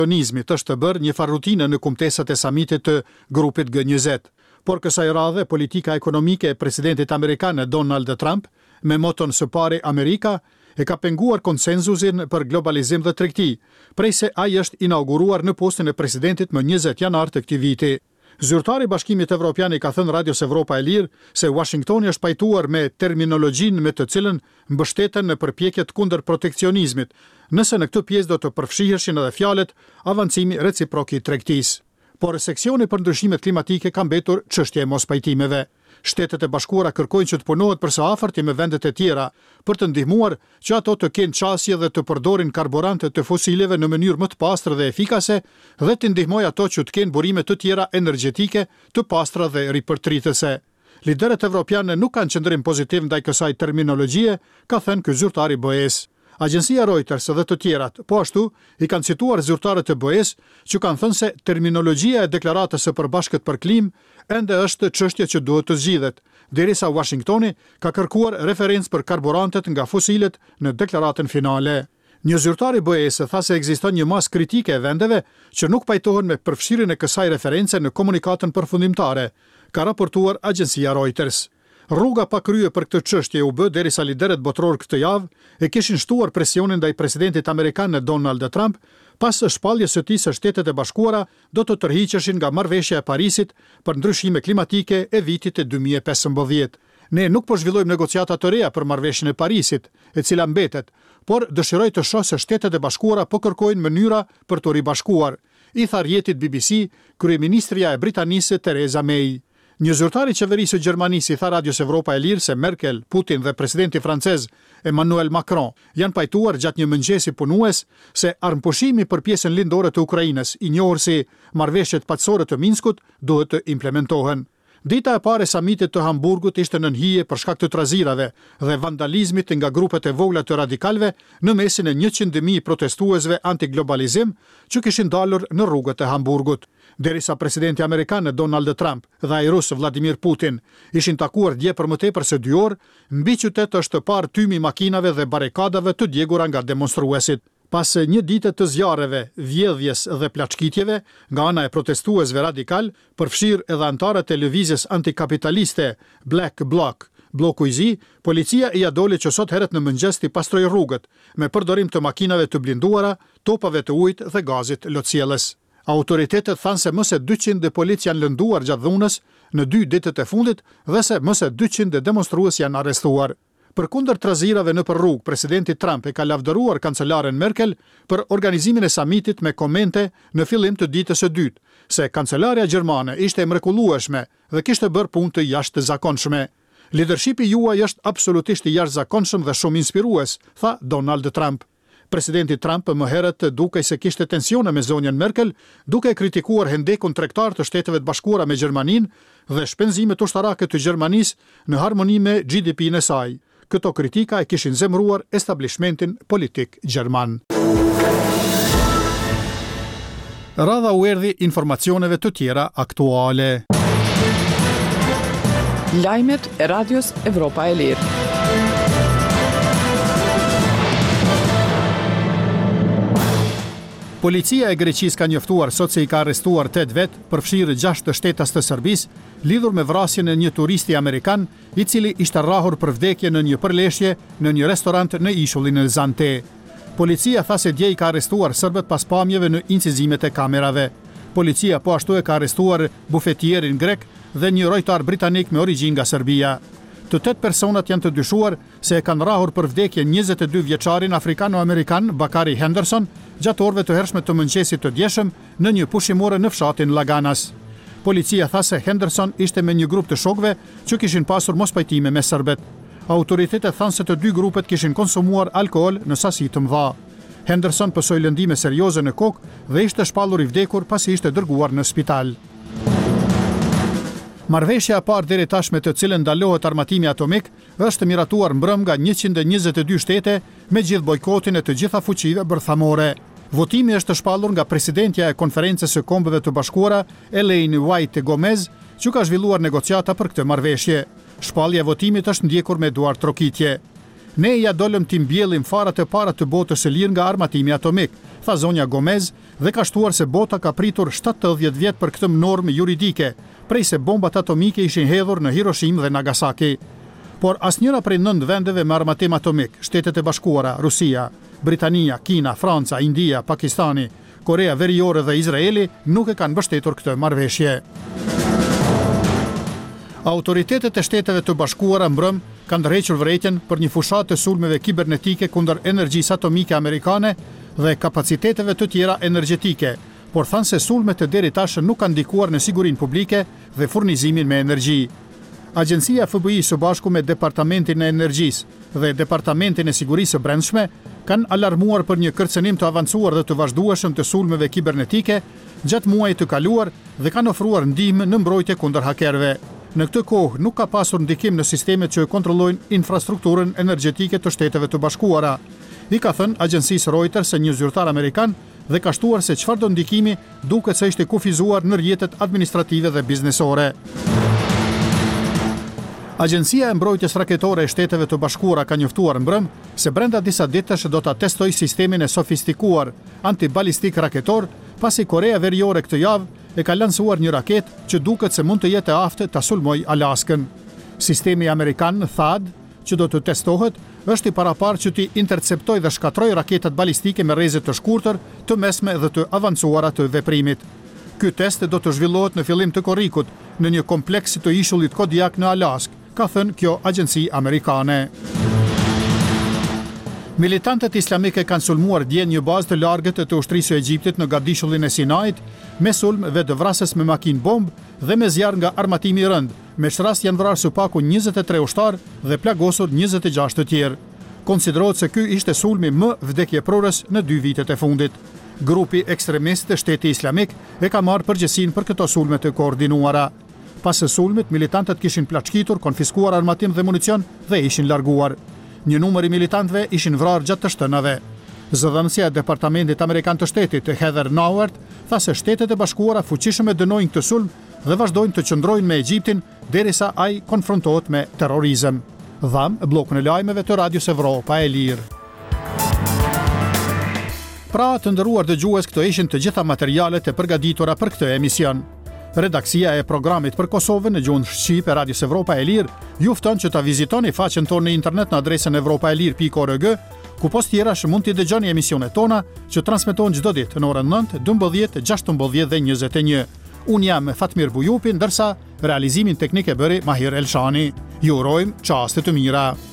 proteksionizmit është të bërë një farë rutinë në kumtesat e samitit të grupit G20. Por kësaj radhe, politika ekonomike e presidentit amerikan Donald Trump, me moton së pari Amerika, e ka penguar konsenzusin për globalizim dhe tregti, prej se ai është inauguruar në postën e presidentit më 20 janar të këtij viti. Zyrtari i Bashkimit Evropian i ka thënë Radios Evropa e Lirë se Washingtoni është pajtuar me terminologjinë me të cilën mbështeten në përpjekjet kundër proteksionizmit, nëse në këtë pjesë do të përfshiheshin edhe fjalët avancimi reciprok i tregtisë. Por seksioni për ndryshimet klimatike ka mbetur çështje e mospajtimeve. Shtetet e Bashkuara kërkojnë që të punohet për së afërti me vendet e tjera për të ndihmuar që ato të kenë qasje dhe të përdorin karburante të fosileve në mënyrë më të pastër dhe efikase dhe të ndihmojë ato që të kenë burime të tjera energjetike të pastra dhe ripërtritëse. Liderët evropianë nuk kanë qëndrim pozitiv ndaj kësaj terminologjie, ka thënë ky zyrtar i BE-s. Agjencia Reuters dhe të tjerat, po ashtu, i kanë cituar zyrtarët e BE-s që kanë thënë se terminologjia e deklaratës së Përbashkët për Klimë ende është çështje që duhet të zgjidhet, derisa Washingtoni ka kërkuar referencë për karburantet nga fosilet në deklaratën finale. Një zyrtar i BE-s tha se ekziston një masë kritike e vendeve që nuk pajtohen me përfshirjen e kësaj reference në komunikatën përfundimtare, ka raportuar agjencia Reuters. Rruga pa krye për këtë çështje u bë derisa liderët botror këtë javë e kishin shtuar presionin ndaj presidentit amerikan Donald Trump pas shpalljes së tij se Shtetet e Bashkuara do të tërhiqeshin nga marrëveshja e Parisit për ndryshime klimatike e vitit 2015. Ne nuk po zhvillojmë negociata të reja për marrëveshjen e Parisit, e cila mbetet, por dëshiroj të shoh se Shtetet e Bashkuara po kërkojnë mënyra për të ribashkuar, i tha rrjetit BBC kryeministrja e Britanisë Theresa May. Një zyrtar i qeverisë së Gjermanisë i tha Radios Evropa e Lirë se Merkel, Putin dhe presidenti francez Emmanuel Macron janë pajtuar gjatë një mëngjesi punues se armëpushimi për pjesën lindore të Ukrainës, i njohur si marrëveshjet paqësore të Minskut, duhet të implementohen. Dita e parë e samitit të Hamburgut ishte nën hije për shkak të trazirave dhe vandalizmit nga grupet e vogla të radikalëve në mesin e 100.000 protestuesve antiglobalizim që kishin dalur në rrugët e Hamburgut. Derisa presidenti amerikan Donald Trump dhe ai rus Vladimir Putin ishin takuar dje për më tepër se 2 orë, mbi qytet është parë tymi makinave dhe barikadave të djegura nga demonstruesit. Pas një dite të zjarreve, vjedhjes dhe plaçkitjeve nga ana e protestuesve radikal, përfshir edhe antarët e lëvizjes antikapitaliste Black Bloc, Bloku i Zi, policia i doli që sot herët në mëngjes të pastroi rrugët me përdorim të makinave të blinduara, topave të ujit dhe gazit lotësjellës. Autoritetet thanë se më se 200 polic janë lënduar gjatë dhunës në 2 ditët e fundit dhe se më se 200 demonstrues janë arrestuar. Përkundër trazirave në rrugë, presidenti Trump e ka lavdëruar kancelaren Merkel për organizimin e samitit me komente në fillim të ditës së dytë, se kancelarja gjermane ishte e mrekullueshme dhe kishte bërë punë të jashtëzakonshme. Lidershipi juaj është absolutisht i jashtëzakonshëm dhe shumë inspirues, tha Donald Trump. Presidenti Trump më herët dukej se kishte tensione me zonjën Merkel, duke kritikuar hendekun tregtar të Shteteve të Bashkuara me Gjermaninë dhe shpenzimet ushtarake të Gjermanisë në harmoni me GDP-n e saj. Këto kritika e kishin zemëruar establishmentin politik gjerman. Radha u erdhi informacioneve të tjera aktuale. Lajmet e Radios Evropa e Lirë. Policia e Greqisë ka njoftuar sot se i ka arrestuar 8 vet, përfshirë 6 shtetas të Serbisë, lidhur me vrasjen e një turisti amerikan, i cili ishte rrahur për vdekje në një përleshje në një restorant në ishullin e Zante. Policia tha se dje i ka arrestuar serbët pas pamjeve në incizimet e kamerave. Policia po ashtu e ka arrestuar bufetierin grek dhe një rojtar britanik me origjinë nga Serbia. Të 8 personat janë të dyshuar se e kanë rrahur për vdekje 22 vjeçarin afrikano-amerikan Bakari Henderson gjatë orëve të hershme të mëngjesit të djeshëm në një pushimore në fshatin Laganas. Policia tha se Henderson ishte me një grup të shokëve që kishin pasur mospajtime me serbët. Autoritetet thanë se të 2 grupet kishin konsumuar alkool në sasi të mëdha. Henderson pësoi lëndime serioze në kokë dhe ishte shpallur i vdekur pasi ishte dërguar në spital. Marrëveshja e parë deri tashme të cilën ndalohet armatimi atomik është miratuar mbrëm nga 122 shtete me gjithë bojkotin e të gjitha fuqive bërthamore. Votimi është shpallur nga presidentja e Konferencës së Kombeve të Bashkuara, Elaine White Gomez, që ka zhvilluar negociata për këtë marrëveshje. Shpallja e votimit është ndjekur me duar trokitje. Ne ja dolëm t'i mbjellim farat e para të botës së lirë nga armatimi atomik, tha zonja Gomez, dhe ka shtuar se bota ka pritur 70 vjet për këtë normë juridike, prej se bombat atomike ishin hedhur në Hiroshima dhe Nagasaki. Por asnjëra prej 9 vendeve me armatim atomik, Shtetet e Bashkuara, Rusia, Britania, Kina, Franca, India, Pakistani, Korea Veriore dhe Izraeli nuk e kanë mbështetur këtë marrëveshje. Autoritetet e Shteteve të Bashkuara mbrëm kanë ndërhequr vërejtjen për një fushat të sulmeve kibernetike kundër energjisë atomike amerikane dhe kapaciteteve të tjera energjetike, por thanë se sulmet e deri tash nuk kanë ndikuar në sigurinë publike dhe furnizimin me energji. Agjencia FBI së bashku me Departamentin e Energjisë dhe Departamentin e Sigurisë së Brendshme kanë alarmuar për një kërcënim të avancuar dhe të vazhdueshëm të sulmeve kibernetike gjatë muajit të kaluar dhe kanë ofruar ndihmë në mbrojtje kundër hakerëve. Në këtë kohë nuk ka pasur ndikim në sistemet që kontrollojnë infrastrukturën energjetike të Shteteve të Bashkuara. I ka thënë agjencisë Reuters se një zyrtar amerikan dhe ka shtuar se çfarëdo ndikimi duket se ishte kufizuar në rrjetet administrative dhe biznesore. Agjencia e Mbrojtjes Raketore e Shteteve të Bashkuara ka njoftuar mbrëm se brenda disa ditësh do ta testojë sistemin e sofistikuar antibalistik raketor, pasi Korea Veriore këtë javë e ka lansuar një raket që duket se mund të jetë e aftë ta sulmojë Alaskën. Sistemi amerikan THAAD, që do të testohet, është i paraparë që t'i interceptojë dhe shkatërrojë raketat balistike me rrezet të shkurtër, të mesme dhe të avancuara të veprimit. Ky test do të zhvillohet në fillim të korrikut në një kompleks të ishullit Kodiak në Alaskë, ka thënë kjo agjenci amerikane. Militantët islamike kanë sulmuar dje një bazë të largët të ushtrisë së Egjiptit në Gadishullin e Sinait, me sulm vetëvrasës me makinë bombë dhe me zjarr nga armatimi i rënd. Me rast janë vrarë së paku 23 ushtar dhe plagosur 26 të tjerë. Konsiderohet se ky ishte sulmi më vdekjeprorës në 2 vitet e fundit. Grupi ekstremist të Shteti Islamik e ka marrë përgjegjësinë për këto sulme të koordinuara. Pas së sulmit, militantët kishin plaçkitur, konfiskuar armatim dhe municion dhe ishin larguar. Një numër i militantëve ishin vrarë gjatë të shtënave. Zëdhënësia e Departamentit Amerikan të Shtetit, Heather Nauert, tha se Shtetet e Bashkuara fuqishëm e dënojnë këtë sulm dhe vazhdojnë të qëndrojnë me Egjiptin derisa ai konfrontohet me terrorizëm. Dham bllokun e lajmeve të Radios Evropa e Lirë. Pra, të nderuar dëgjues, këto ishin të gjitha materialet e përgatitura për këtë emision. Redaksia e programit për Kosovën në gjuhën shqipe Radios Evropa e Lirë ju fton që ta vizitoni faqen tonë në internet në adresën evropaelir.org, ku post tjerash mund t'i dëgjoni emisionet tona që transmetohen çdo ditë në orën 9, 12, 16 dhe 21. Unë jam Fatmir Bujupi, ndërsa realizimin teknik e bëri Mahir Elshani. Ju urojmë çaste të mira.